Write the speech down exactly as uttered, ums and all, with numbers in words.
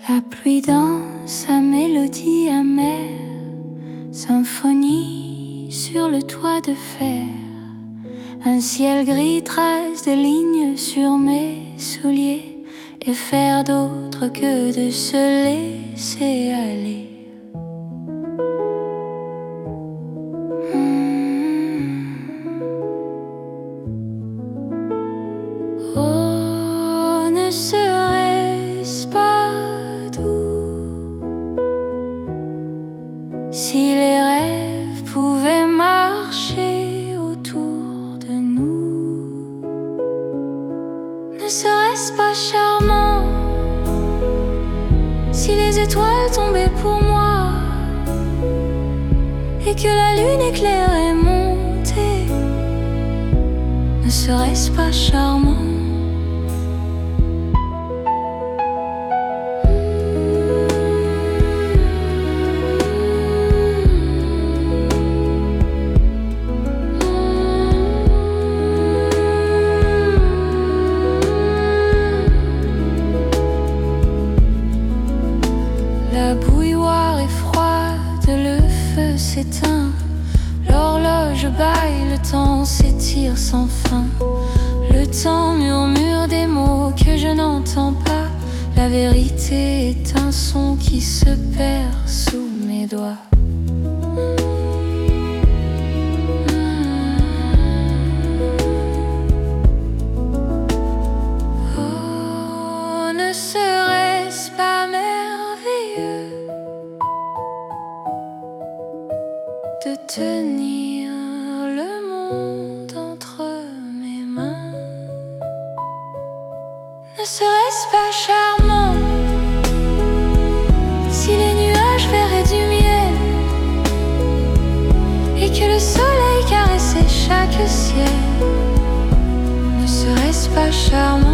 La pluie dans sa mélodie amère, symphonie sur le toit de fer. Un ciel gris trace des lignes sur mes souliers, et faire d'autre que de se laisser aller. Oh, ne serait-ce pas doux si les rêves pouvaient marcher autour de nous? Ne serait-ce pas charmant si les étoiles tombaient pour moi et que la lune éclairait mon thé? Ne serait-ce pas charmant? La bouilloire est froide, le feu s'éteint, l'horloge bâille, le temps s'étire sans fin. Le temps murmure des mots que je n'entends pas. La vérité est un son qui se perd sous mes doigts. Oh, ne serait-ce pas merveilleux de tenir le monde entre mes mains? Ne serait-ce pas charmant si les nuages verraient du miel et que le soleil caressait chaque ciel? Ne serait-ce pas charmant?